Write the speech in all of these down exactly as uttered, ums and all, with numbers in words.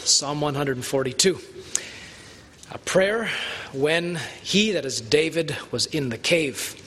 Psalm one forty-two. A prayer when he, that is David, was in the cave.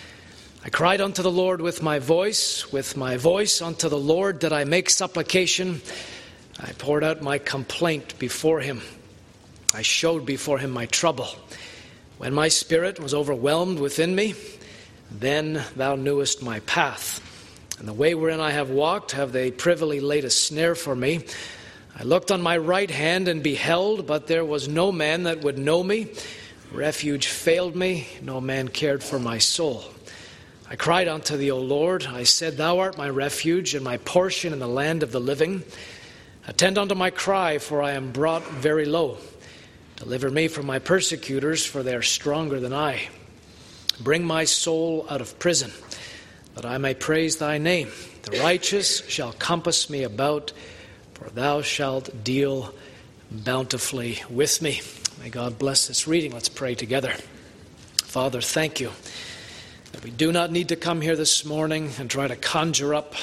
I cried unto the Lord with my voice, with my voice unto the Lord did I make supplication. I poured out my complaint before him. I showed before him my trouble. When my spirit was overwhelmed within me, then thou knewest my path. And the way wherein I have walked, have they privily laid a snare for me. I looked on my right hand and beheld, but there was no man that would know me. Refuge failed me, no man cared for my soul. I cried unto thee, O Lord. I said, Thou art my refuge and my portion in the land of the living. Attend unto my cry, for I am brought very low. Deliver me from my persecutors, for they are stronger than I. Bring my soul out of prison, that I may praise thy name. The righteous shall compass me about, for thou shalt deal bountifully with me. May God bless this reading. Let's pray together. Father, thank you that we do not need to come here this morning and try to conjure up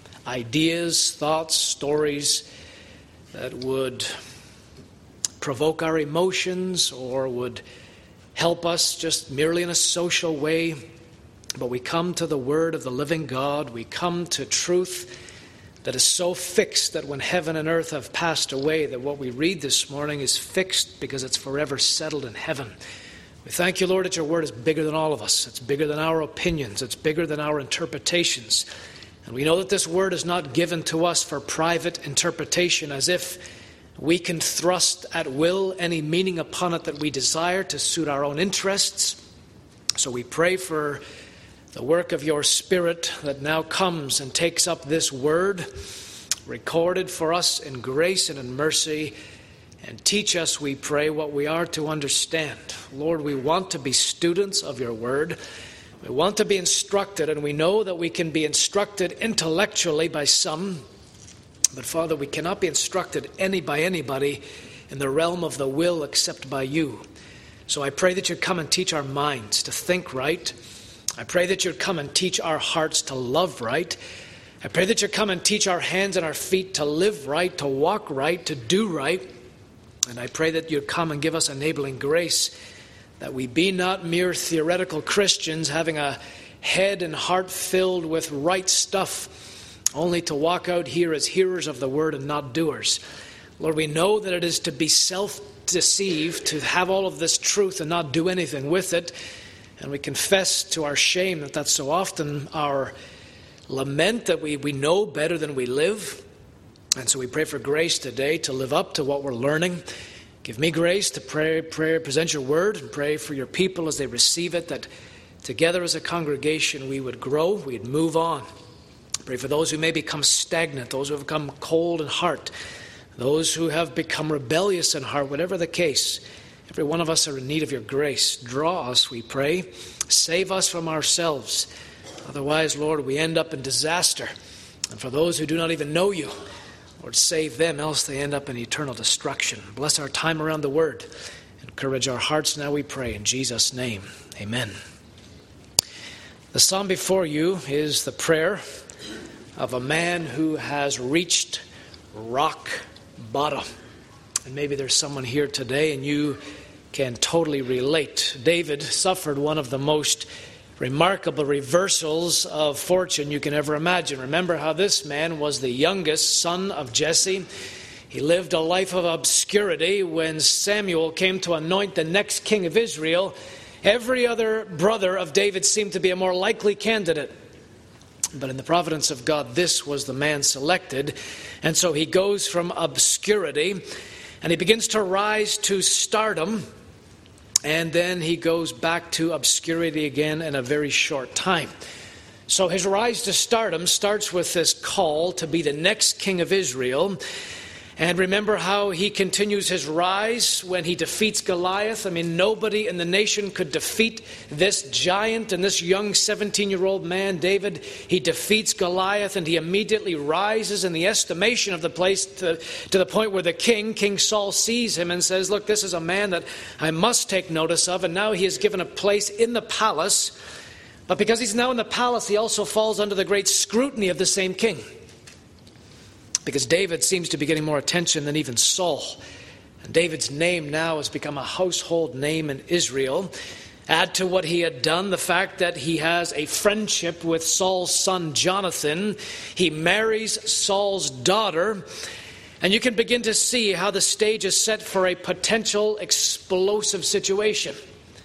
ideas, thoughts, stories that would provoke our emotions or would help us just merely in a social way. But we come to the Word of the living God. We come to truth that is so fixed that when heaven and earth have passed away, that what we read this morning is fixed because it's forever settled in heaven. We thank you, Lord, that your Word is bigger than all of us. It's bigger than our opinions. It's bigger than our interpretations. And we know that this Word is not given to us for private interpretation, as if we can thrust at will any meaning upon it that we desire to suit our own interests. So we pray for the work of your Spirit that now comes and takes up this word, recorded for us in grace and in mercy, and teach us, we pray, what we are to understand. Lord, we want to be students of your word. We want to be instructed, and we know that we can be instructed intellectually by some, but Father, we cannot be instructed any by anybody in the realm of the will except by you. So I pray that you'd come and teach our minds to think right. I pray that you'd come and teach our hearts to love right. I pray that you'd come and teach our hands and our feet to live right, to walk right, to do right. And I pray that you'd come and give us enabling grace, that we be not mere theoretical Christians having a head and heart filled with right stuff, only to walk out here as hearers of the word and not doers. Lord, we know that it is to be self-deceived, to have all of this truth and not do anything with it. And we confess to our shame that that's so often our lament, that we, we know better than we live. And so we pray for grace today to live up to what we're learning. Give me grace to pray, pray, present your word, and pray for your people as they receive it, that together as a congregation we would grow, we'd move on. Pray for those who may become stagnant, those who have become cold in heart, those who have become rebellious in heart, whatever the case. Every one of us are in need of your grace. Draw us, we pray. Save us from ourselves. Otherwise, Lord, we end up in disaster. And for those who do not even know you, Lord, save them, else they end up in eternal destruction. Bless our time around the word. Encourage our hearts now, we pray. In Jesus' name, amen. The psalm before you is the prayer of a man who has reached rock bottom. And maybe there's someone here today and you can totally relate. David suffered one of the most remarkable reversals of fortune you can ever imagine. Remember how this man was the youngest son of Jesse. He lived a life of obscurity. When Samuel came to anoint the next king of Israel, every other brother of David seemed to be a more likely candidate. But in the providence of God, this was the man selected. And so he goes from obscurity and he begins to rise to stardom, and then he goes back to obscurity again in a very short time. So his rise to stardom starts with this call to be the next king of Israel. And remember how he continues his rise when he defeats Goliath. I mean, nobody in the nation could defeat this giant, and this young seventeen-year-old man, David, he defeats Goliath, and he immediately rises in the estimation of the place to, to the point where the king, King Saul, sees him and says, look, this is a man that I must take notice of. And now he is given a place in the palace. But because he's now in the palace, he also falls under the great scrutiny of the same king. because David seems to be getting more attention than even Saul. And David's name now has become a household name in Israel. Add to what he had done the fact that he has a friendship with Saul's son Jonathan. He marries Saul's daughter. And you can begin to see how the stage is set for a potential explosive situation.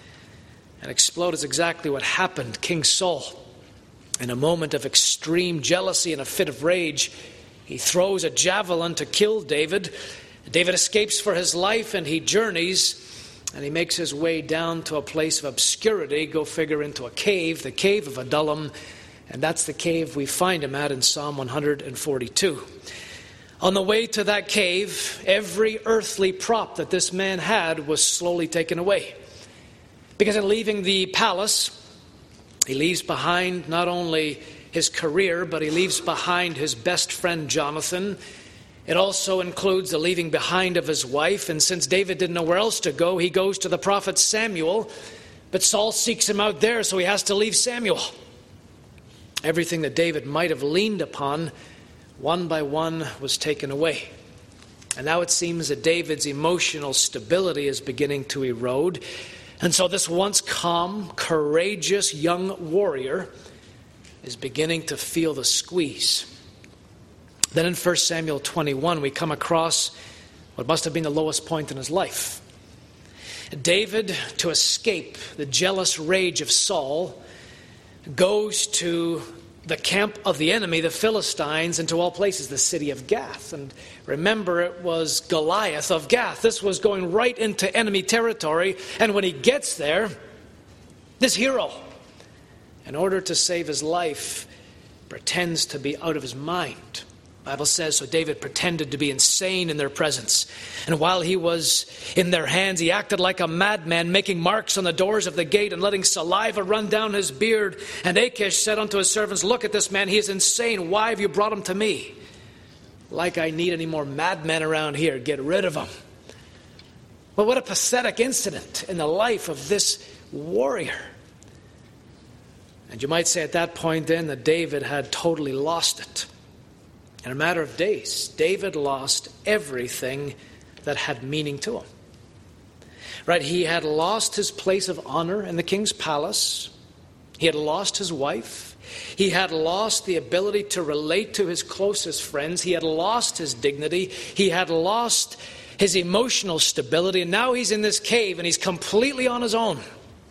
And explode is exactly what happened. King Saul, in a moment of extreme jealousy and a fit of rage, he throws a javelin to kill David. David escapes for his life and he journeys and he makes his way down to a place of obscurity, go figure, into a cave, the cave of Adullam, and that's the cave we find him at in Psalm one forty-two. On the way to that cave, every earthly prop that this man had was slowly taken away. Because in leaving the palace, he leaves behind not only his career, but he leaves behind his best friend Jonathan. It also includes the leaving behind of his wife. And since David didn't know where else to go, he goes to the prophet Samuel. But Saul seeks him out there, so he has to leave Samuel. Everything that David might have leaned upon, one by one, was taken away. And now it seems that David's emotional stability is beginning to erode. And so this once calm, courageous young warrior is beginning to feel the squeeze. Then in First Samuel twenty-one, we come across what must have been the lowest point in his life. David, to escape the jealous rage of Saul, goes to the camp of the enemy, the Philistines, and to all places, the city of Gath. And remember, it was Goliath of Gath. This was going right into enemy territory. And when he gets there, this hero, in order to save his life, pretends to be out of his mind. The Bible says, so David pretended to be insane in their presence. And while he was in their hands, he acted like a madman, making marks on the doors of the gate and letting saliva run down his beard. And Achish said unto his servants, look at this man, he is insane. Why have you brought him to me? Like I need any more madmen around here. Get rid of him. Well, what a pathetic incident in the life of this warrior. And you might say at that point then that David had totally lost it. In a matter of days, David lost everything that had meaning to him. Right? He had lost his place of honor in the king's palace. He had lost his wife. He had lost the ability to relate to his closest friends. He had lost his dignity. He had lost his emotional stability. And now he's in this cave and he's completely on his own.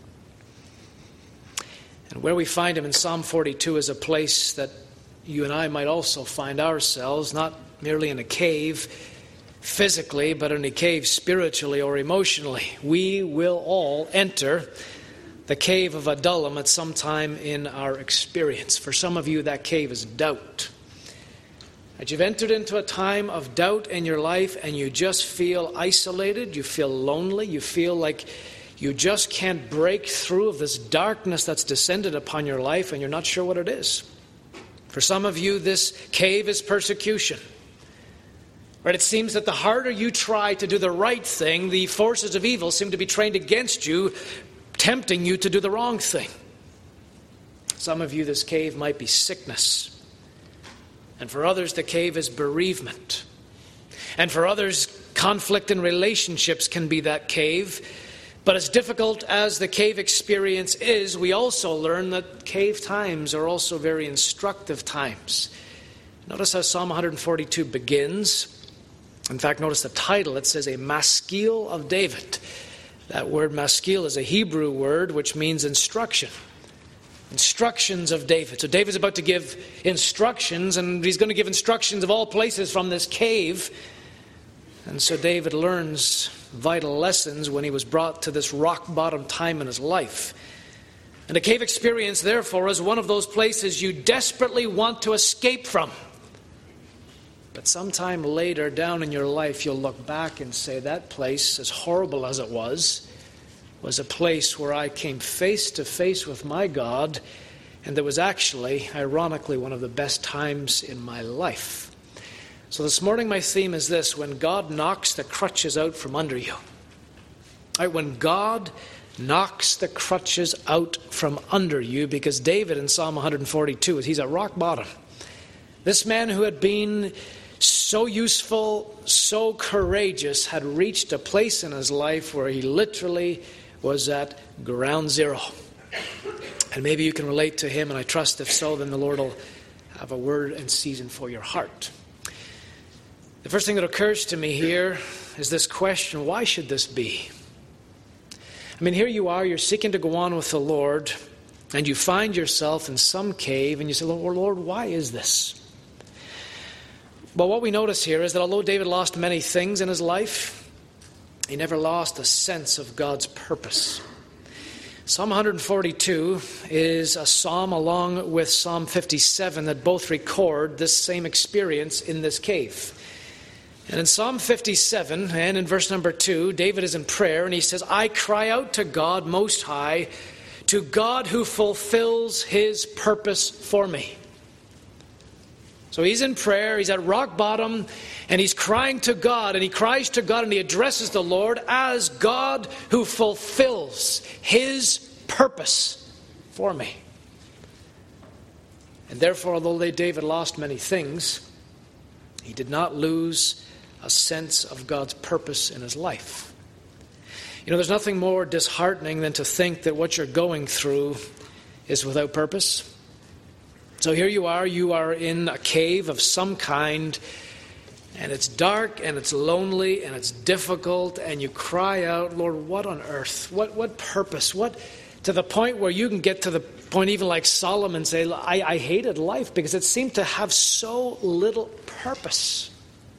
And where we find him in Psalm forty-two is a place that you and I might also find ourselves, not merely in a cave physically, but in a cave spiritually or emotionally. We will all enter the cave of Adullam at some time in our experience. For some of you, that cave is doubt. That you've entered into a time of doubt in your life and you just feel isolated, you feel lonely, you feel like you just can't break through of this darkness that's descended upon your life and you're not sure what it is. For some of you, this cave is persecution. Right? It seems that the harder you try to do the right thing, the forces of evil seem to be trained against you, tempting you to do the wrong thing. Some of you, this cave might be sickness. And for others, the cave is bereavement. And for others, conflict in relationships can be that cave. But as difficult as the cave experience is, we also learn that cave times are also very instructive times. Notice how Psalm one forty-two begins. In fact, notice the title. It says, a maskil of David. That word maskil is a Hebrew word which means instruction. Instructions of David. So David's about to give instructions, and he's going to give instructions of all places from this cave. And so David learns vital lessons when he was brought to this rock-bottom time in his life. And a cave experience, therefore, is one of those places you desperately want to escape from. But sometime later down in your life, you'll look back and say, that place, as horrible as it was, was a place where I came face to face with my God, and that was actually, ironically, one of the best times in my life. So this morning my theme is this: when God knocks the crutches out from under you. Right, when God knocks the crutches out from under you, because David in Psalm one forty-two, he's at rock bottom. This man who had been so useful, so courageous, had reached a place in his life where he literally was at ground zero. And maybe you can relate to him, and I trust if so, then the Lord will have a word and season for your heart. The first thing that occurs to me here is this question: why should this be? I mean, here you are, you're seeking to go on with the Lord, and you find yourself in some cave, and you say, Lord, Lord, why is this? Well, what we notice here is that although David lost many things in his life, he never lost a sense of God's purpose. Psalm one forty-two is a psalm along with Psalm fifty-seven that both record this same experience in this cave. And in Psalm fifty-seven, and in verse number two, David is in prayer, and he says, I cry out to God Most High, to God who fulfills his purpose for me. So he's in prayer, he's at rock bottom, and he's crying to God, and he cries to God, and he addresses the Lord as God who fulfills his purpose for me. And therefore, although David lost many things, he did not lose a sense of God's purpose in his life. You know, there's nothing more disheartening than to think that what you're going through is without purpose. So here you are, you are in a cave of some kind, and it's dark, and it's lonely, and it's difficult, and you cry out, Lord, what on earth? What what purpose? What, to the point where you can get to the point even like Solomon say, I, I hated life because it seemed to have so little purpose.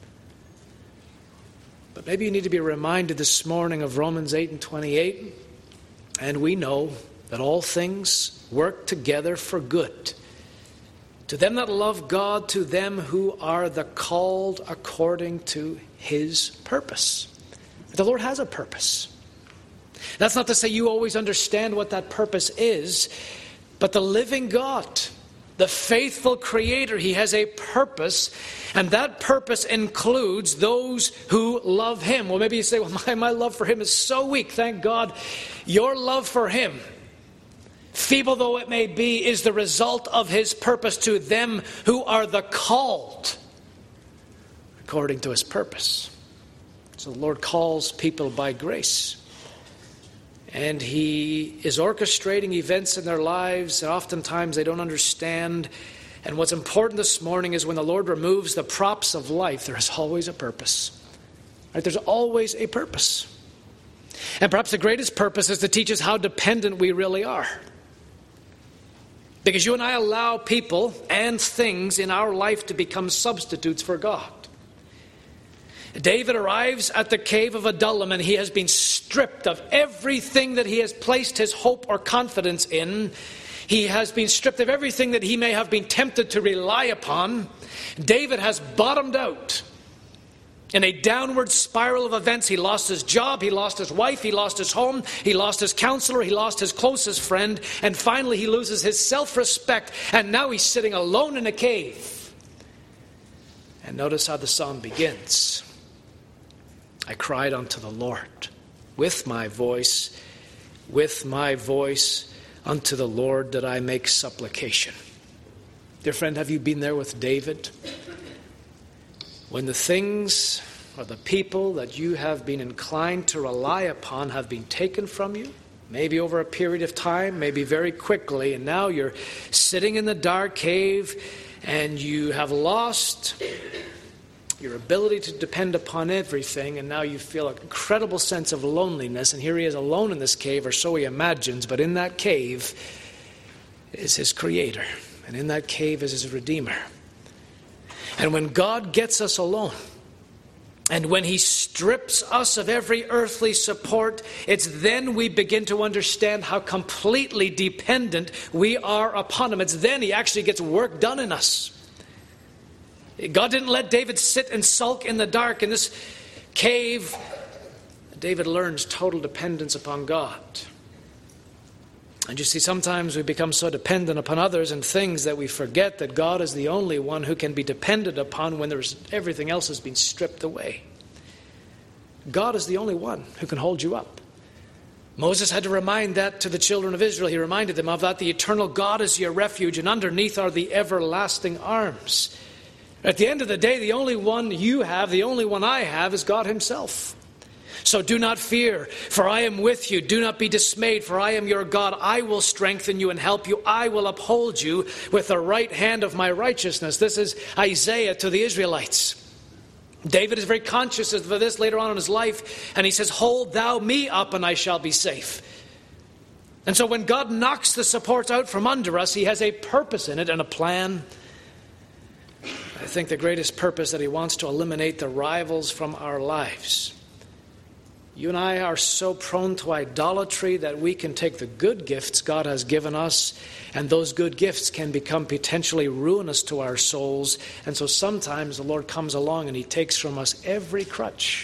But maybe you need to be reminded this morning of Romans eight and twenty-eight, and we know that all things work together for good to them that love God, to them who are the called according to his purpose. The Lord has a purpose. That's not to say you always understand what that purpose is, but the living God, the faithful Creator, he has a purpose, and that purpose includes those who love him. Well, maybe you say, well, my, my love for him is so weak. Thank God your love for him, feeble though it may be, is the result of his purpose to them who are the called according to his purpose. So the Lord calls people by grace. And he is orchestrating events in their lives that oftentimes they don't understand. And what's important this morning is when the Lord removes the props of life, there is always a purpose. Right? There's always a purpose. And perhaps the greatest purpose is to teach us how dependent we really are. Because you and I allow people and things in our life to become substitutes for God. David arrives at the cave of Adullam, and he has been stripped of everything that he has placed his hope or confidence in. He has been stripped of everything that he may have been tempted to rely upon. David has bottomed out in a downward spiral of events. He lost his job, he lost his wife, he lost his home, he lost his counselor, he lost his closest friend, and finally he loses his self-respect, and now he's sitting alone in a cave. And notice how the psalm begins. I cried unto the Lord with my voice, with my voice unto the Lord did I make supplication. Dear friend, have you been there with David? When the things or the people that you have been inclined to rely upon have been taken from you, maybe over a period of time, maybe very quickly, and now you're sitting in the dark cave and you have lost your ability to depend upon everything, and now you feel an incredible sense of loneliness, and here he is alone in this cave, or so he imagines, but in that cave is his Creator, and in that cave is his Redeemer. And when God gets us alone, and when he strips us of every earthly support, it's then we begin to understand how completely dependent we are upon him. It's then he actually gets work done in us. God didn't let David sit and sulk in the dark in this cave. David learns total dependence upon God. And you see, sometimes we become so dependent upon others and things that we forget that God is the only one who can be depended upon when there's everything else has been stripped away. God is the only one who can hold you up. Moses had to remind that to the children of Israel. He reminded them of that. The eternal God is your refuge, and underneath are the everlasting arms. At the end of the day, the only one you have, the only one I have, is God himself. So do not fear, for I am with you. Do not be dismayed, for I am your God. I will strengthen you and help you. I will uphold you with the right hand of my righteousness. This is Isaiah to the Israelites. David is very conscious of this later on in his life, and he says, hold thou me up and I shall be safe. And so when God knocks the supports out from under us, he has a purpose in it and a plan. I think the greatest purpose that he wants to eliminate the rivals from our lives. You and I are so prone to idolatry that we can take the good gifts God has given us, and those good gifts can become potentially ruinous to our souls. And so sometimes the Lord comes along and he takes from us every crutch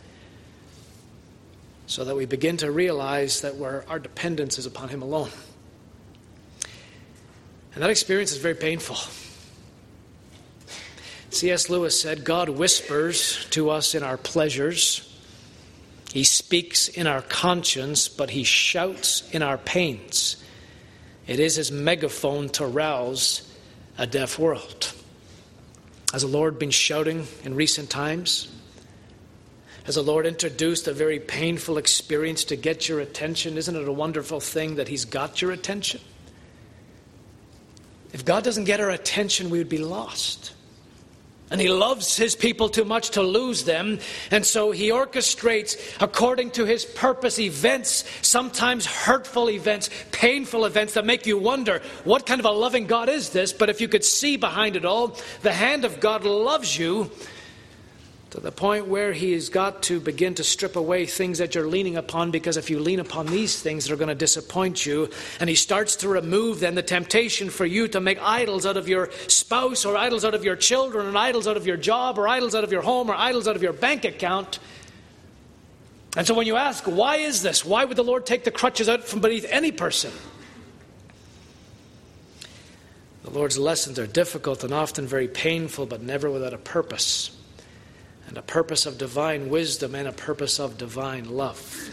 so that we begin to realize that we're, our dependence is upon him alone. And that experience is very painful. C S Lewis said, God whispers to us in our pleasures. He speaks in our conscience, but he shouts in our pains. It is his megaphone to rouse a deaf world. Has the Lord been shouting in recent times? Has the Lord introduced a very painful experience to get your attention? Isn't it a wonderful thing that he's got your attention? If God doesn't get our attention, we would be lost. And he loves his people too much to lose them. And so he orchestrates, according to his purpose, events, sometimes hurtful events, painful events that make you wonder, what kind of a loving God is this? But if you could see behind it all, the hand of God loves you to the point where he has got to begin to strip away things that you're leaning upon, because if you lean upon these things, they're going to disappoint you. And he starts to remove then the temptation for you to make idols out of your spouse, or idols out of your children, and idols out of your job, or idols out of your home, or idols out of your bank account. And so when you ask, why is this? Why would the Lord take the crutches out from beneath any person? The Lord's lessons are difficult and often very painful, but never without a purpose. And a purpose of divine wisdom and a purpose of divine love.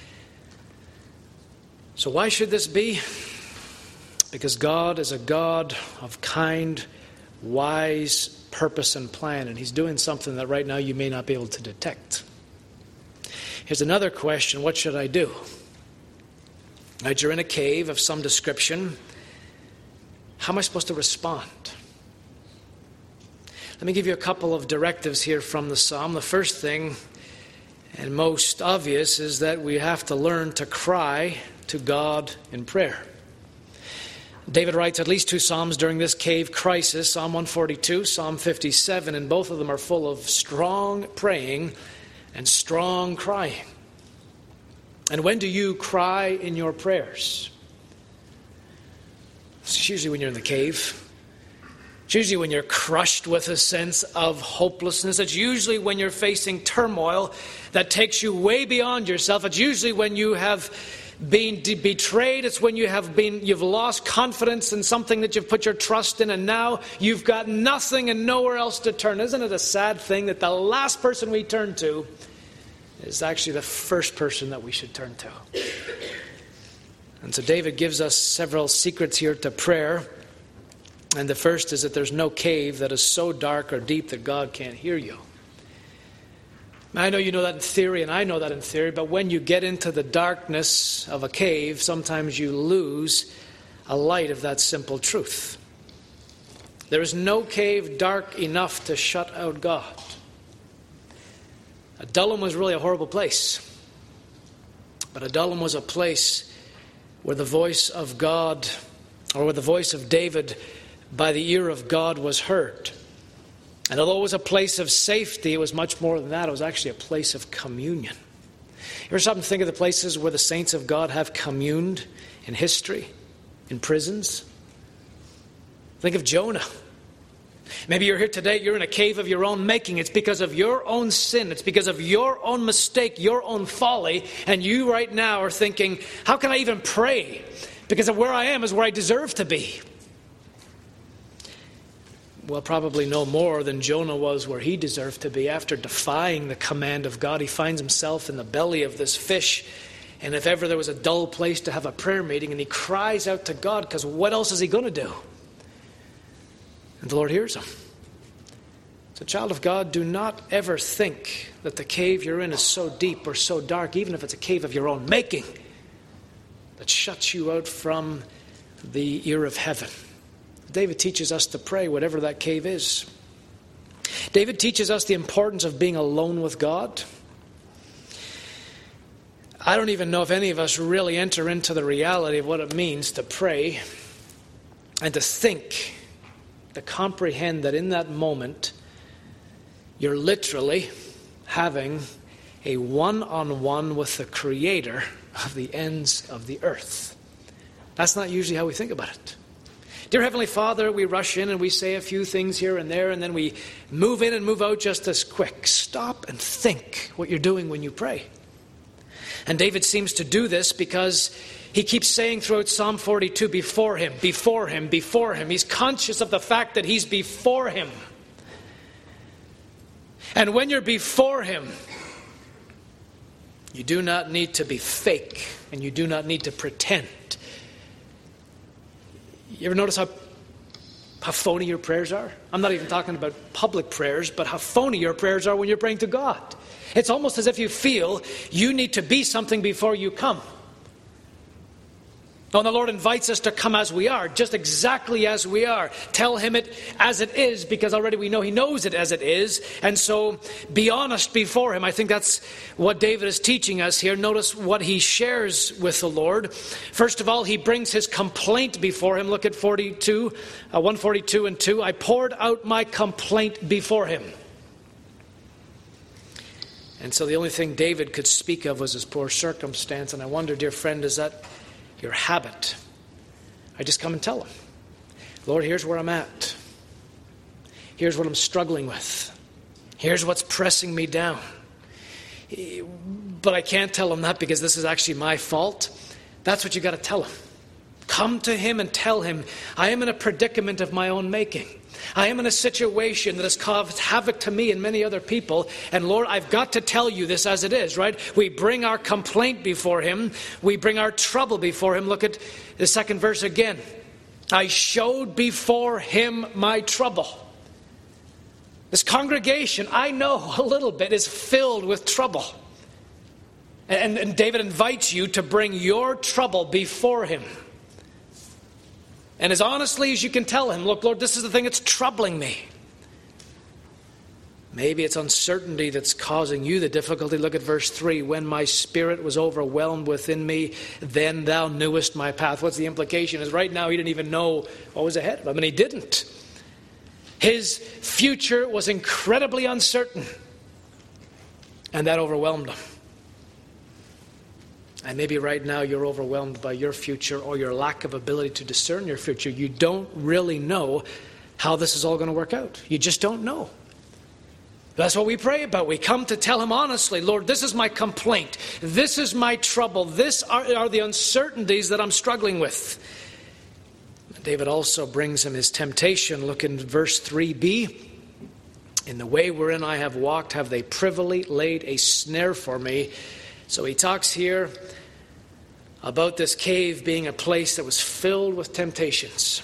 So why should this be? Because God is a God of kind, wise purpose and plan. And he's doing something that right now you may not be able to detect. Here's another question. What should I do? Right, you're in a cave of some description. How am I supposed to respond? Let me give you a couple of directives here from the psalm. The first thing, and most obvious, is that we have to learn to cry to God in prayer. David writes at least two psalms during this cave crisis, Psalm one forty-two, Psalm fifty-seven, and both of them are full of strong praying and strong crying. And when do you cry in your prayers? It's usually when you're in the cave. It's usually when you're crushed with a sense of hopelessness. It's usually when you're facing turmoil that takes you way beyond yourself. It's usually when you have been de- betrayed. It's when you have been, you've lost confidence in something that you've put your trust in, and now you've got nothing and nowhere else to turn. Isn't it a sad thing that the last person we turn to is actually the first person that we should turn to? And so David gives us several secrets here to prayer. And the first is that there's no cave that is so dark or deep that God can't hear you. I know you know that in theory, and I know that in theory, but when you get into the darkness of a cave, sometimes you lose a light of that simple truth. There is no cave dark enough to shut out God. Adullam was really a horrible place. But Adullam was a place where the voice of God, or where the voice of David by the ear of God was heard. And although it was a place of safety, it was much more than that. It was actually a place of communion. You ever stop and think of the places where the saints of God have communed in history, in prisons? Think of Jonah. Maybe you're here today, you're in a cave of your own making. It's because of your own sin. It's because of your own mistake, your own folly. And you right now are thinking, how can I even pray? Because of where I am is where I deserve to be. Well, probably no more than Jonah was where he deserved to be. After defying the command of God, he finds himself in the belly of this fish. And if ever there was a dull place to have a prayer meeting, and he cries out to God, because what else is he going to do? And the Lord hears him. So, child of God, do not ever think that the cave you're in is so deep or so dark, even if it's a cave of your own making, that shuts you out from the ear of heaven. David teaches us to pray whatever that cave is. David teaches us the importance of being alone with God. I don't even know if any of us really enter into the reality of what it means to pray and to think, to comprehend that in that moment, you're literally having a one-on-one with the Creator of the ends of the earth. That's not usually how we think about it. Dear Heavenly Father, we rush in and we say a few things here and there, and then we move in and move out just as quick. Stop and think what you're doing when you pray. And David seems to do this because he keeps saying throughout Psalm forty-two, before him, before him, before him. He's conscious of the fact that he's before him. And when you're before him, you do not need to be fake, and you do not need to pretend. You ever notice how, how phony your prayers are? I'm not even talking about public prayers, but how phony your prayers are when you're praying to God. It's almost as if you feel you need to be something before you come. Oh, and the Lord invites us to come as we are, just exactly as we are. Tell him it as it is, because already we know he knows it as it is. And so be honest before him. I think that's what David is teaching us here. Notice what he shares with the Lord. First of all, he brings his complaint before him. Look at forty-two, uh, one forty-two and two. I poured out my complaint before him. And so the only thing David could speak of was his poor circumstance. And I wonder, dear friend, is that your habit? I just come and tell him, Lord, here's where I'm at. Here's what I'm struggling with. Here's what's pressing me down. But I can't tell him that because this is actually my fault. That's what you got to tell him. Come to him and tell him, I am in a predicament of my own making. I am in a situation that has caused havoc to me and many other people. And Lord, I've got to tell you this as it is, right? We bring our complaint before him. We bring our trouble before him. Look at the second verse again. I showed before him my trouble. This congregation, I know a little bit, is filled with trouble. And, and David invites you to bring your trouble before him. And as honestly as you can tell him, look, Lord, this is the thing that's troubling me. Maybe it's uncertainty that's causing you the difficulty. Look at verse three. When my spirit was overwhelmed within me, then thou knewest my path. What's the implication? Is right now he didn't even know what was ahead of him. And he didn't. His future was incredibly uncertain. And that overwhelmed him. And maybe right now you're overwhelmed by your future or your lack of ability to discern your future. You don't really know how this is all going to work out. You just don't know. That's what we pray about. We come to tell him honestly, Lord, this is my complaint. This is my trouble. This are, are the uncertainties that I'm struggling with. David also brings him his temptation. Look in verse three b. In the way wherein I have walked, have they privily laid a snare for me. So he talks here about this cave being a place that was filled with temptations.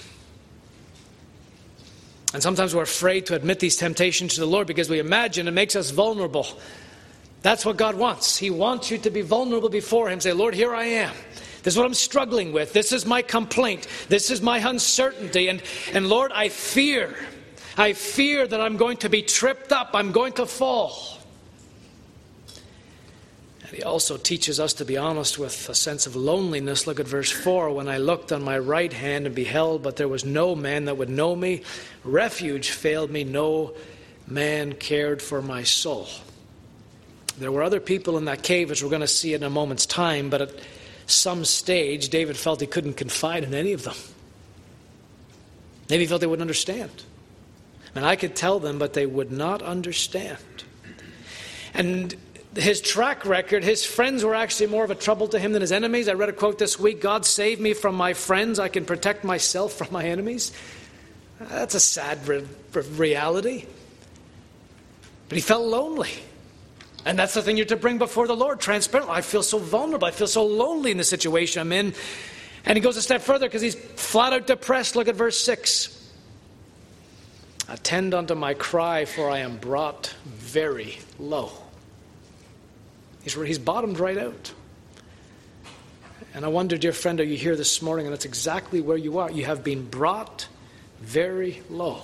And sometimes we're afraid to admit these temptations to the Lord because we imagine it makes us vulnerable. That's what God wants. He wants you to be vulnerable before him. Say, Lord, here I am. This is what I'm struggling with. This is my complaint. This is my uncertainty. And, and Lord, I fear. I fear that I'm going to be tripped up. I'm going to fall. And he also teaches us to be honest with a sense of loneliness. Look at verse four. When I looked on my right hand and beheld, but there was no man that would know me. Refuge failed me. No man cared for my soul. There were other people in that cave, as we're going to see in a moment's time, but at some stage, David felt he couldn't confide in any of them. Maybe he felt they wouldn't understand. And I could tell them, but they would not understand. And his track record, his friends were actually more of a trouble to him than his enemies. I read a quote this week, God save me from my friends, I can protect myself from my enemies. That's a sad re- reality. But he felt lonely. And that's the thing you're to bring before the Lord, transparently. I feel so vulnerable, I feel so lonely in the situation I'm in. And he goes a step further because he's flat out depressed. Look at verse six. Attend unto my cry, for I am brought very low. He's, he's bottomed right out. And I wonder, dear friend, are you here this morning? And that's exactly where you are. You have been brought very low.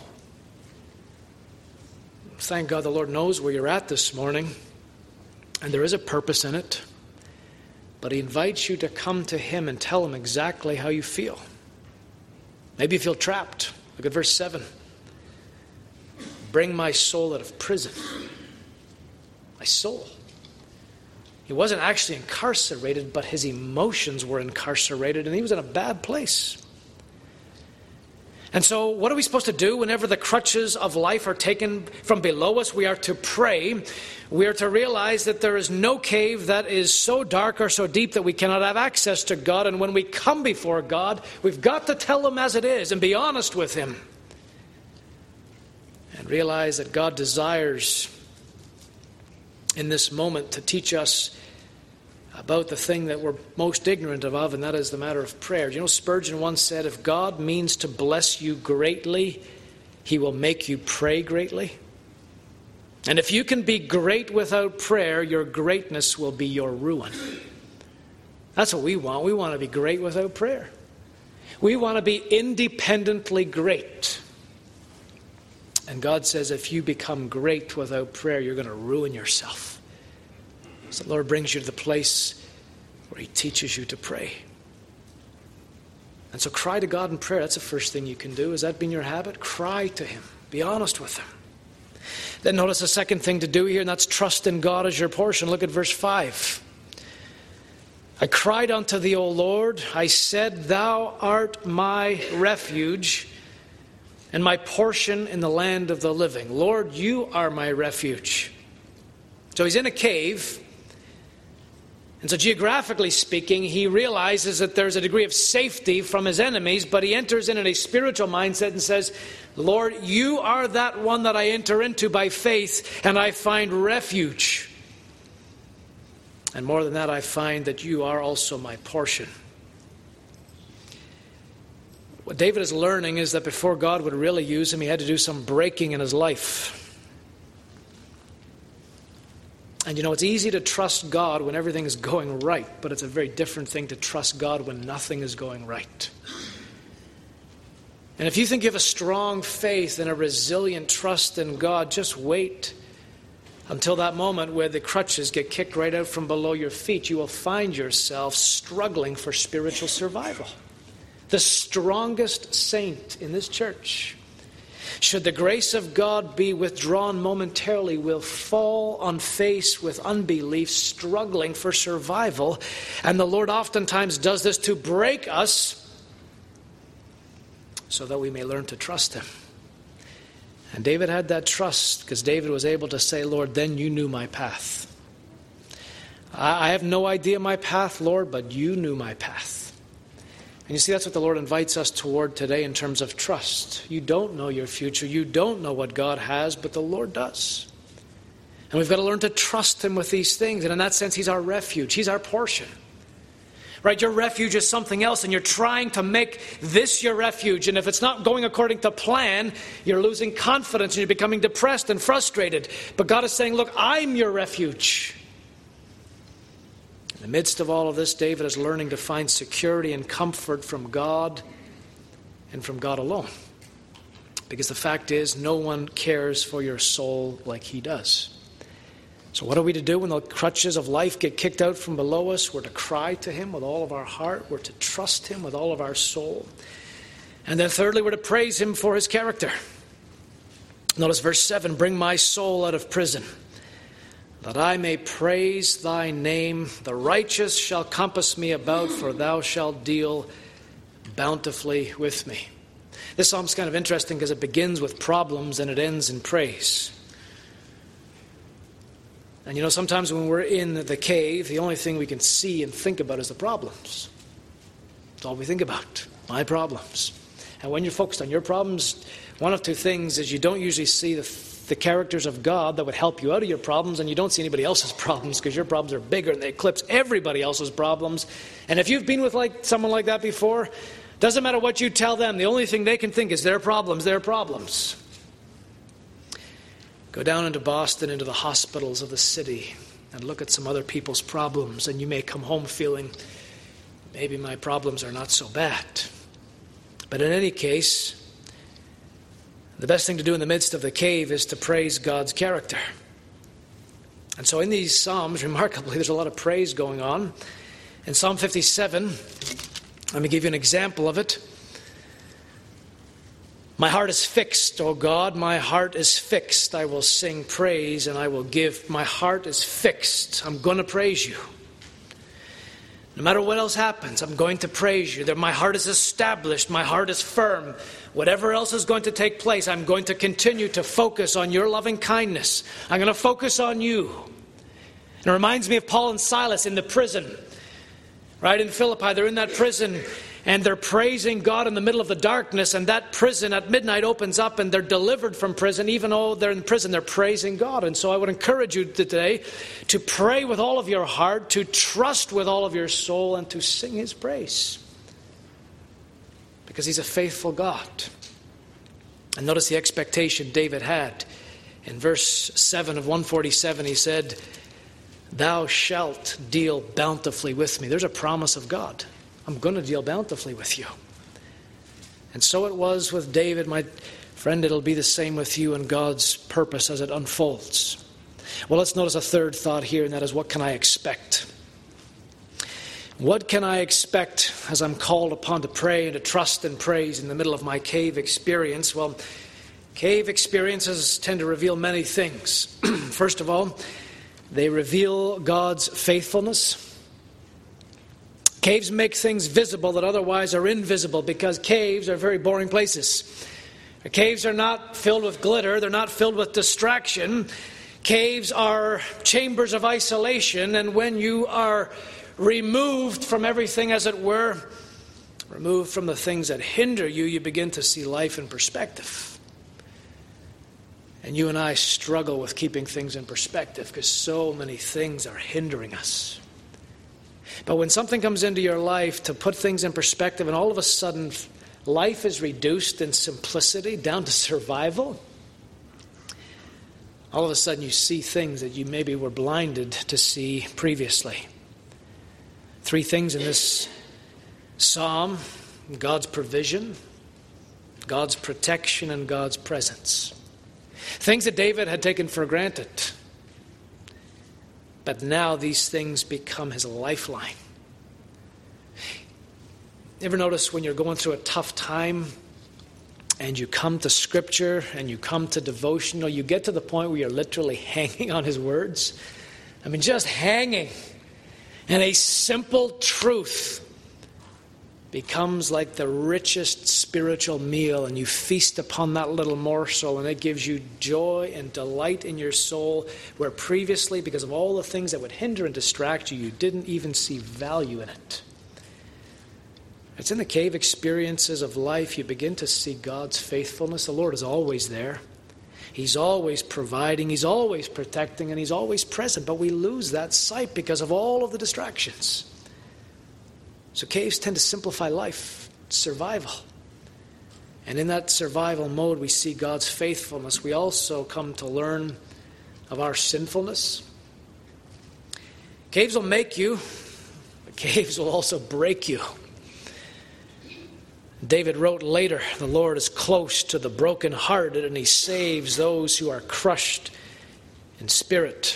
Thank God the Lord knows where you're at this morning. And there is a purpose in it. But He invites you to come to Him and tell Him exactly how you feel. Maybe you feel trapped. Look at verse seven. Bring my soul out of prison. My soul. He wasn't actually incarcerated, but his emotions were incarcerated, and he was in a bad place. And so what are we supposed to do whenever the crutches of life are taken from below us? We are to pray. We are to realize that there is no cave that is so dark or so deep that we cannot have access to God. And when we come before God, we've got to tell Him as it is and be honest with Him. And realize that God desires in this moment to teach us about the thing that we're most ignorant of, and that is the matter of prayer. You know, Spurgeon once said, if God means to bless you greatly, He will make you pray greatly. And if you can be great without prayer, your greatness will be your ruin. That's what we want. We want to be great without prayer. We want to be independently great. And God says, if you become great without prayer, you're going to ruin yourself. So the Lord brings you to the place where He teaches you to pray. And so cry to God in prayer. That's the first thing you can do. Has that been your habit? Cry to Him. Be honest with Him. Then notice the second thing to do here, and that's trust in God as your portion. Look at verse five. I cried unto Thee, O Lord. I said, Thou art my refuge and my portion in the land of the living. Lord, You are my refuge. So he's in a cave. And so geographically speaking, he realizes that there's a degree of safety from his enemies, but he enters in in a spiritual mindset and says, Lord, You are that one that I enter into by faith, and I find refuge. And more than that, I find that You are also my portion. What David is learning is that before God would really use him, he had to do some breaking in his life. And you know, it's easy to trust God when everything is going right, but it's a very different thing to trust God when nothing is going right. And if you think you have a strong faith and a resilient trust in God, just wait until that moment where the crutches get kicked right out from below your feet. You will find yourself struggling for spiritual survival. The strongest saint in this church, should the grace of God be withdrawn momentarily, will fall on face with unbelief, struggling for survival. And the Lord oftentimes does this to break us so that we may learn to trust Him. And David had that trust because David was able to say, Lord, then You knew my path. I have no idea my path, Lord, but You knew my path. And you see, that's what the Lord invites us toward today in terms of trust. You don't know your future. You don't know what God has, but the Lord does. And we've got to learn to trust Him with these things. And in that sense, He's our refuge. He's our portion. Right? Your refuge is something else, and you're trying to make this your refuge. And if it's not going according to plan, you're losing confidence and you're becoming depressed and frustrated. But God is saying, look, I'm your refuge. In the midst of all of this, David is learning to find security and comfort from God and from God alone. Because the fact is, no one cares for your soul like He does. So what are we to do when the crutches of life get kicked out from below us? We're to cry to Him with all of our heart. We're to trust Him with all of our soul. And then thirdly, we're to praise Him for His character. Notice verse seven, bring my soul out of prison, that I may praise Thy name. The righteous shall compass me about, for Thou shalt deal bountifully with me. This psalm's kind of interesting because it begins with problems and it ends in praise. And you know, sometimes when we're in the cave, the only thing we can see and think about is the problems. That's all we think about, my problems. And when you're focused on your problems, one of two things is you don't usually see the the characters of God that would help you out of your problems, and you don't see anybody else's problems because your problems are bigger and they eclipse everybody else's problems. And if you've been with like someone like that before, doesn't matter what you tell them, the only thing they can think is their problems, their problems. Go down into Boston, into the hospitals of the city, and look at some other people's problems, and you may come home feeling, maybe my problems are not so bad. But in any case, the best thing to do in the midst of the cave is to praise God's character. And so in these Psalms, remarkably, there's a lot of praise going on. In Psalm fifty-seven, let me give you an example of it. My heart is fixed, O God, my heart is fixed. I will sing praise and I will give. My heart is fixed. I'm going to praise you. No matter what else happens, I'm going to praise you. That my heart is established. My heart is firm. Whatever else is going to take place, I'm going to continue to focus on your loving kindness. I'm going to focus on you. And it reminds me of Paul and Silas in the prison. Right in Philippi, they're in that prison and they're praising God in the middle of the darkness, and that prison at midnight opens up and they're delivered from prison. Even though they're in prison, they're praising God. And so I would encourage you today to pray with all of your heart, to trust with all of your soul, and to sing His praise. Because He's a faithful God. And notice the expectation David had. In verse seven of one forty-seven, he said, Thou shalt deal bountifully with me. There's a promise of God. I'm going to deal bountifully with you. And so it was with David, my friend. It'll be the same with you and God's purpose as it unfolds. Well, let's notice a third thought here, and that is, what can I expect? What can I expect as I'm called upon to pray and to trust and praise in the middle of my cave experience? Well, cave experiences tend to reveal many things. First of all, they reveal God's faithfulness. Caves make things visible that otherwise are invisible, because caves are very boring places. Caves are not filled with glitter. They're not filled with distraction. Caves are chambers of isolation, and when you are removed from everything, as it were, removed from the things that hinder you, you begin to see life in perspective. And you and I struggle with keeping things in perspective because so many things are hindering us. But when something comes into your life to put things in perspective, and all of a sudden life is reduced in simplicity down to survival, all of a sudden you see things that you maybe were blinded to see previously. Three things in this psalm: God's provision, God's protection, and God's presence. Things that David had taken for granted. But now these things become his lifeline. Ever notice when you're going through a tough time and you come to Scripture and you come to devotional, you get to the point where you're literally hanging on His words? I mean, just hanging. And a simple truth becomes like the richest spiritual meal, and you feast upon that little morsel, and it gives you joy and delight in your soul, where previously, because of all the things that would hinder and distract you, you didn't even see value in it. It's in the cave experiences of life you begin to see God's faithfulness. The Lord is always there. He's always providing, He's always protecting, and He's always present, but we lose that sight because of all of the distractions. So caves tend to simplify life, survival. And in that survival mode, we see God's faithfulness. We also come to learn of our sinfulness. Caves will make you, but caves will also break you. David wrote later, the Lord is close to the brokenhearted, and He saves those who are crushed in spirit.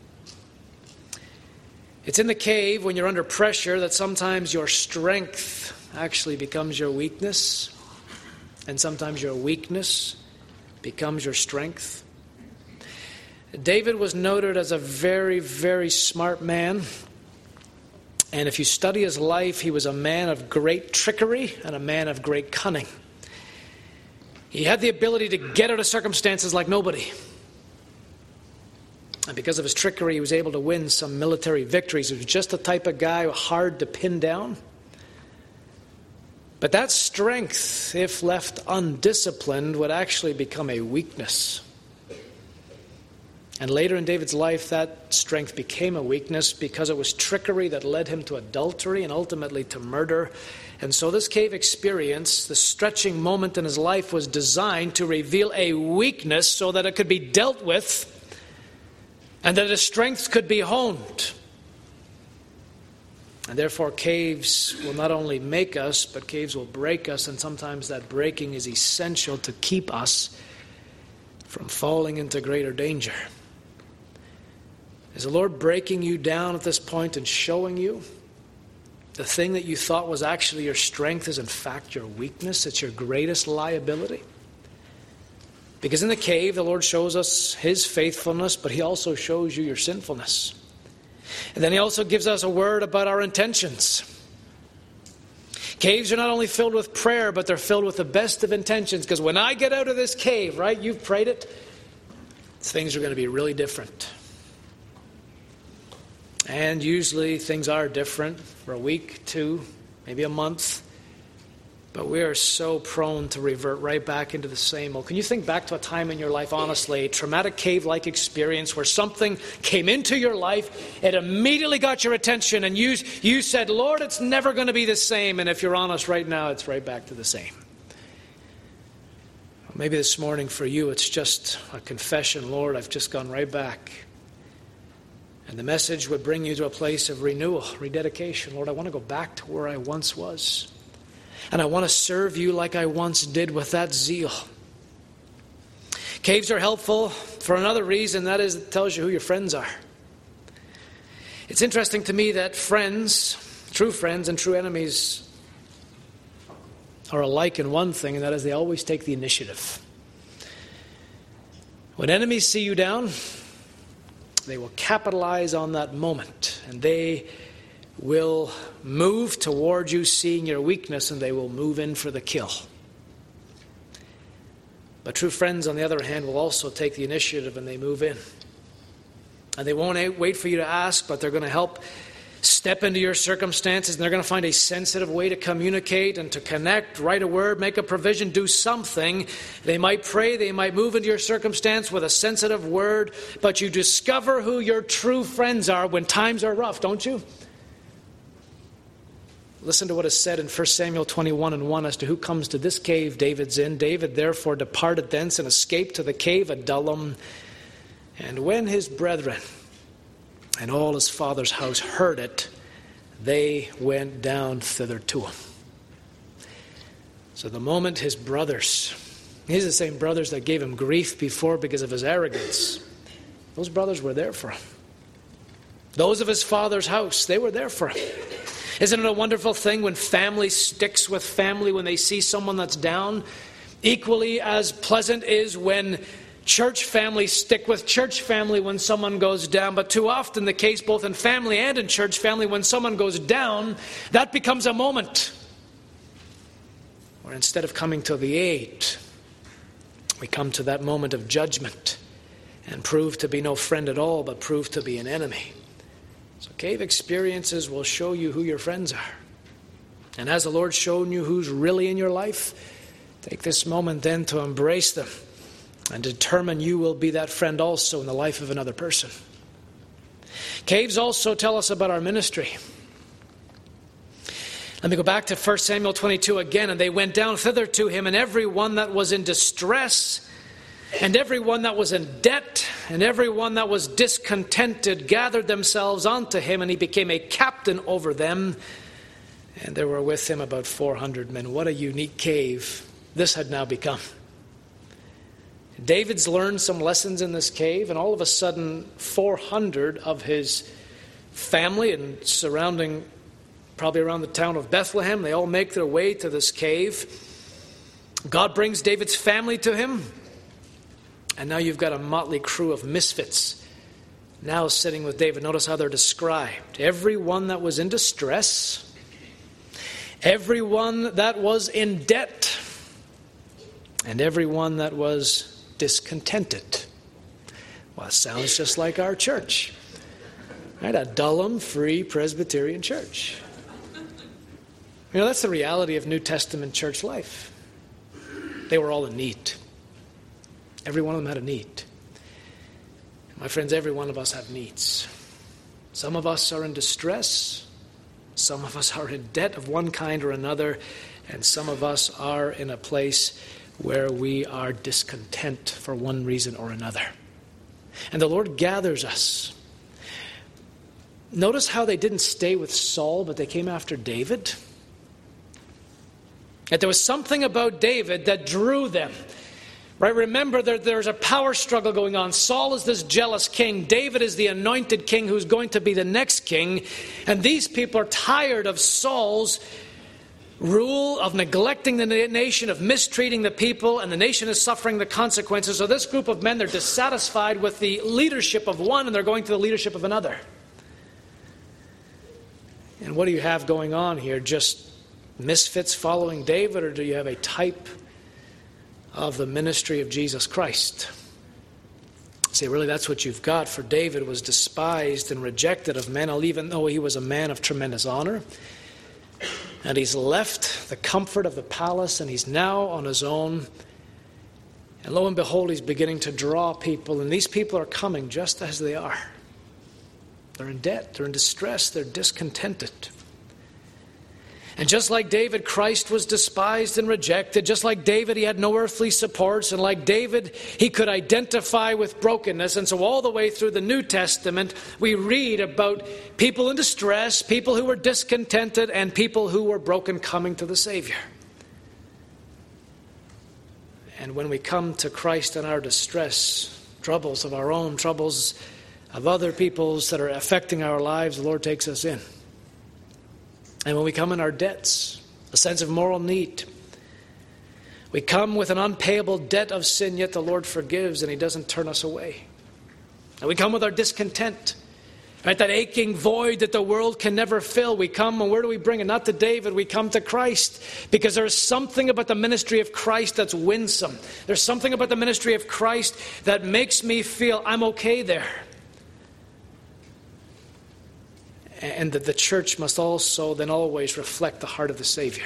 It's in the cave, when you're under pressure, that sometimes your strength actually becomes your weakness, and sometimes your weakness becomes your strength. David was noted as a very, very smart man. And if you study his life, he was a man of great trickery and a man of great cunning. He had the ability to get out of circumstances like nobody. And because of his trickery, he was able to win some military victories. He was just the type of guy hard to pin down. But that strength, if left undisciplined, would actually become a weakness. And later in David's life, that strength became a weakness because it was trickery that led him to adultery and ultimately to murder. And so this cave experience, the stretching moment in his life, was designed to reveal a weakness so that it could be dealt with and that his strength could be honed. And therefore, caves will not only make us, but caves will break us, and sometimes that breaking is essential to keep us from falling into greater danger. Is the Lord breaking you down at this point and showing you the thing that you thought was actually your strength is in fact your weakness? It's your greatest liability. Because in the cave, the Lord shows us His faithfulness, but He also shows you your sinfulness. And then He also gives us a word about our intentions. Caves are not only filled with prayer, but they're filled with the best of intentions. Because when I get out of this cave, right, you've prayed it, things are going to be really different. And usually things are different for a week, two, maybe a month. But we are so prone to revert right back into the same old. Can you think back to a time in your life, honestly, a traumatic cave-like experience where something came into your life, it immediately got your attention, and you, you said, Lord, it's never going to be the same. And if you're honest right now, it's right back to the same. Maybe this morning for you, it's just a confession, Lord, I've just gone right back. And the message would bring you to a place of renewal, rededication. Lord, I want to go back to where I once was. And I want to serve you like I once did with that zeal. Caves are helpful for another reason, that is, it tells you who your friends are. It's interesting to me that friends, true friends and true enemies, are alike in one thing, and that is they always take the initiative. When enemies see you down, they will capitalize on that moment, and they will move toward you seeing your weakness, and they will move in for the kill. But true friends, on the other hand, will also take the initiative and they move in. And they won't wait for you to ask, but they're going to help step into your circumstances, and they're going to find a sensitive way to communicate and to connect, write a word, make a provision, do something. They might pray, they might move into your circumstance with a sensitive word, but you discover who your true friends are when times are rough, don't you? Listen to what is said in First Samuel twenty-one and one as to who comes to this cave David's in. David therefore departed thence and escaped to the cave of Adullam. And when his brethren and all his father's house heard it, they went down thither to him. So the moment his brothers, these are the same brothers that gave him grief before because of his arrogance, those brothers were there for him. Those of his father's house, they were there for him. Isn't it a wonderful thing when family sticks with family when they see someone that's down? Equally as pleasant is when church families stick with church family when someone goes down. But too often the case both in family and in church family, when someone goes down, that becomes a moment where instead of coming to the aid, we come to that moment of judgment and prove to be no friend at all, but prove to be an enemy. So cave experiences will show you who your friends are. And has the Lord shown you who's really in your life? Take this moment then to embrace them and determine you will be that friend also in the life of another person. Caves also tell us about our ministry. Let me go back to First Samuel twenty-two again. And they went down thither to him, and every one that was in distress, and every one that was in debt, and every one that was discontented gathered themselves unto him, and he became a captain over them. And there were with him about four hundred men. What a unique cave this had now become. David's learned some lessons in this cave, and all of a sudden four hundred of his family and surrounding, probably around the town of Bethlehem, they all make their way to this cave. God brings David's family to him, and now you've got a motley crew of misfits now sitting with David. Notice how they're described. Everyone that was in distress, everyone that was in debt, and everyone that was discontented. Well, it sounds just like our church. Right? A Adullam Free Presbyterian Church. You know, that's the reality of New Testament church life. They were all in need. Every one of them had a need. My friends, every one of us have needs. Some of us are in distress. Some of us are in debt of one kind or another. And some of us are in a place where we are discontent for one reason or another. And the Lord gathers us. Notice how they didn't stay with Saul, but they came after David. That there was something about David that drew them. Right? Remember, there, there's a power struggle going on. Saul is this jealous king. David is the anointed king who's going to be the next king. And these people are tired of Saul's rule, of neglecting the nation, of mistreating the people, and the nation is suffering the consequences. So this group of men, they're dissatisfied with the leadership of one, and they're going to the leadership of another. And what do you have going on here? Just misfits following David, or do you have a type of the ministry of Jesus Christ? See, really that's what you've got. For David was despised and rejected of men, even though he was a man of tremendous honor. And he's left the comfort of the palace, and he's now on his own. And lo and behold, he's beginning to draw people, and these people are coming just as they are. They're in debt, they're in distress, they're discontented. And just like David, Christ was despised and rejected. Just like David, he had no earthly supports. And like David, he could identify with brokenness. And so all the way through the New Testament, we read about people in distress, people who were discontented, and people who were broken coming to the Savior. And when we come to Christ in our distress, troubles of our own, troubles of other people's that are affecting our lives, the Lord takes us in. And when we come in our debts, a sense of moral need, we come with an unpayable debt of sin, yet the Lord forgives and he doesn't turn us away. And we come with our discontent, right? That aching void that the world can never fill. We come, and where do we bring it? Not to David, we come to Christ, because there's something about the ministry of Christ that's winsome. There's something about the ministry of Christ that makes me feel I'm okay there. And that the church must also then always reflect the heart of the Savior.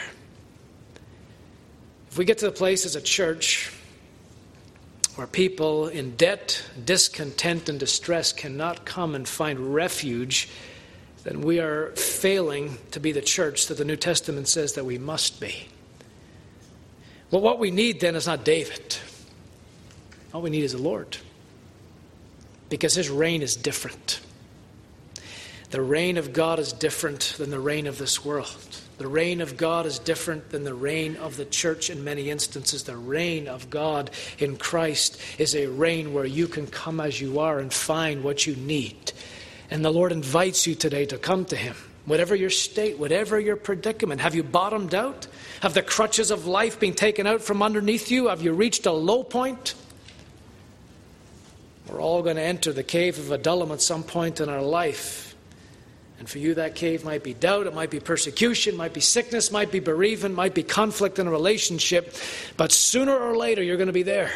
If we get to the place as a church where people in debt, discontent, and distress cannot come and find refuge, then we are failing to be the church that the New Testament says that we must be. Well, what we need then is not David. All we need is the Lord. Because his reign is different. The reign of God is different than the reign of this world. The reign of God is different than the reign of the church in many instances. The reign of God in Christ is a reign where you can come as you are and find what you need. And the Lord invites you today to come to him. Whatever your state, whatever your predicament. Have you bottomed out? Have the crutches of life been taken out from underneath you? Have you reached a low point? We're all going to enter the cave of Adullam at some point in our life. And for you, that cave might be doubt, it might be persecution, might be sickness, might be bereavement, might be conflict in a relationship. But sooner or later, you're going to be there.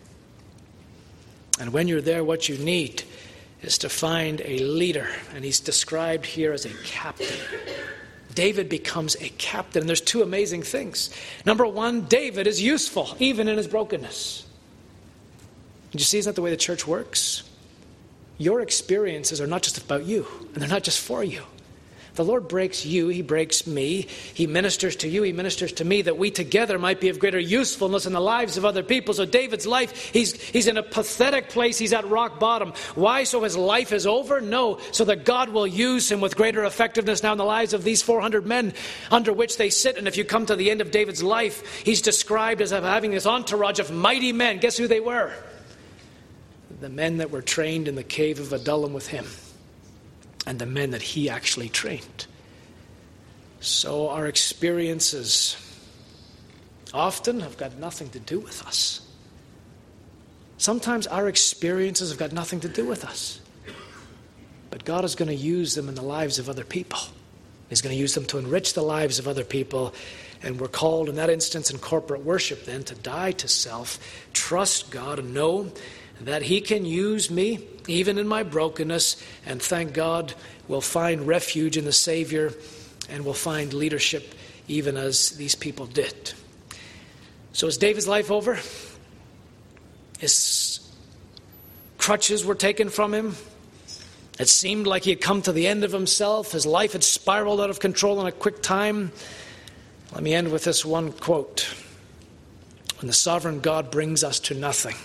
And when you're there, what you need is to find a leader. And he's described here as a captain. David becomes a captain. And there's two amazing things. Number one, David is useful, even in his brokenness. Did you see, isn't that the way the church works? Your experiences are not just about you, and they're not just for you. The Lord breaks you, he breaks me, he ministers to you, he ministers to me, that we together might be of greater usefulness in the lives of other people. So David's life, he's, he's in a pathetic place, he's at rock bottom. Why? So his life is over? No, so that God will use him with greater effectiveness now in the lives of these four hundred men under which they sit. And if you come to the end of David's life, he's described as having this entourage of mighty men. Guess who they were? The men that were trained in the cave of Adullam with him, and the men that he actually trained. So our experiences often have got nothing to do with us. Sometimes our experiences have got nothing to do with us. But God is going to use them in the lives of other people. He's going to use them to enrich the lives of other people. And we're called in that instance in corporate worship then to die to self, trust God, and know that he can use me even in my brokenness, and thank God we'll find refuge in the Savior, and we'll find leadership even as these people did. So is David's life over? Is crutches were taken from him. It seemed like he had come to the end of himself. His life had spiraled out of control in a quick time. Let me end with this one quote. When the sovereign God brings us to nothing,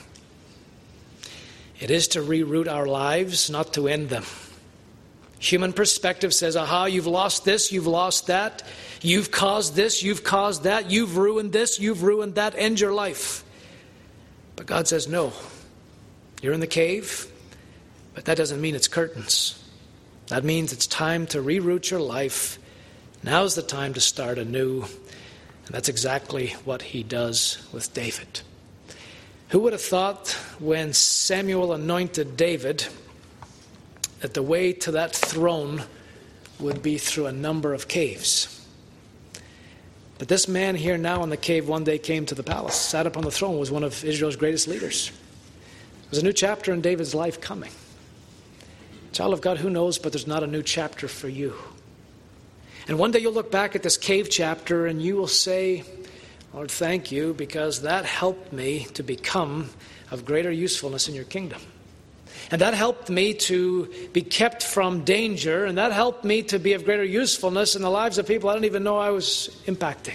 it is to reroute our lives, not to end them. Human perspective says, aha, you've lost this, you've lost that. You've caused this, you've caused that. You've ruined this, you've ruined that. End your life. But God says, no. You're in the cave, but that doesn't mean it's curtains. That means it's time to reroute your life. Now's the time to start anew. And that's exactly what he does with David. Who would have thought when Samuel anointed David that the way to that throne would be through a number of caves? But this man here now in the cave one day came to the palace, sat up on the throne, was one of Israel's greatest leaders. There's a new chapter in David's life coming. Child of God, who knows, but there's not a new chapter for you. And one day you'll look back at this cave chapter and you will say, Lord, thank you, because that helped me to become of greater usefulness in your kingdom. And that helped me to be kept from danger, and that helped me to be of greater usefulness in the lives of people I didn't even know I was impacting.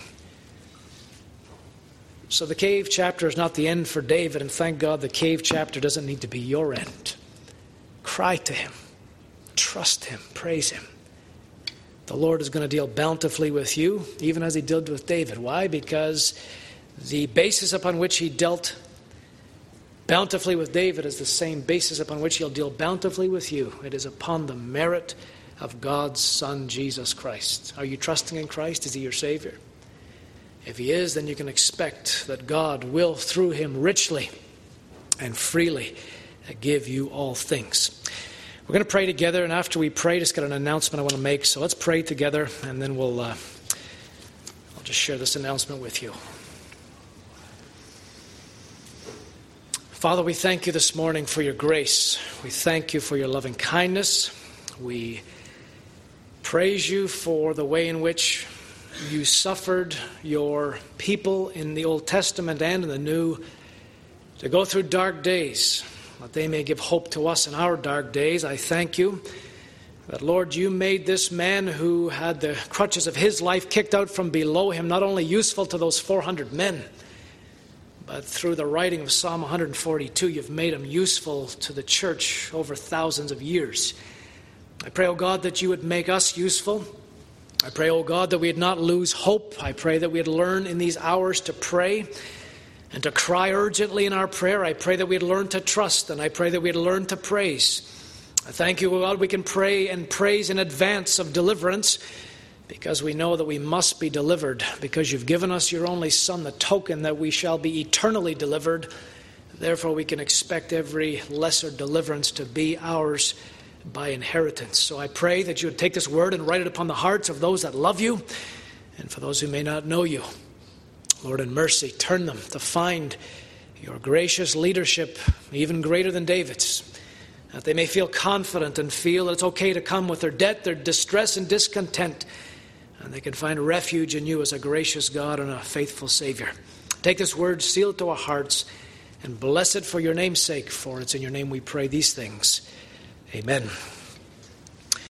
So the cave chapter is not the end for David, and thank God the cave chapter doesn't need to be your end. Cry to him. Trust him. Praise him. The Lord is going to deal bountifully with you, even as he dealt with David. Why? Because the basis upon which he dealt bountifully with David is the same basis upon which he'll deal bountifully with you. It is upon the merit of God's Son, Jesus Christ. Are you trusting in Christ? Is he your Savior? If he is, then you can expect that God will, through him, richly and freely give you all things. We're going to pray together, and after we pray, just got an announcement I want to make. So let's pray together, and then we'll uh, I'll just share this announcement with you. Father, we thank you this morning for your grace. We thank you for your loving kindness. We praise you for the way in which you suffered your people in the Old Testament and in the New to go through dark days, that they may give hope to us in our dark days. I thank you that, Lord, you made this man who had the crutches of his life kicked out from below him not only useful to those four hundred men, but through the writing of Psalm one forty-two, you've made him useful to the church over thousands of years. I pray, O God, that you would make us useful. I pray, O God, that we would not lose hope. I pray that we would learn in these hours to pray and to cry urgently in our prayer. I pray that we'd learn to trust, and I pray that we'd learn to praise. I thank you, O God, we can pray and praise in advance of deliverance because we know that we must be delivered, because you've given us your only Son, the token that we shall be eternally delivered. Therefore, we can expect every lesser deliverance to be ours by inheritance. So I pray that you would take this word and write it upon the hearts of those that love you, and for those who may not know you. Lord, in mercy, turn them to find your gracious leadership, even greater than David's, that they may feel confident and feel that it's okay to come with their debt, their distress and discontent, and they can find refuge in you as a gracious God and a faithful Savior. Take this word, seal it to our hearts, and bless it for your name's sake, for it's in your name we pray these things. Amen.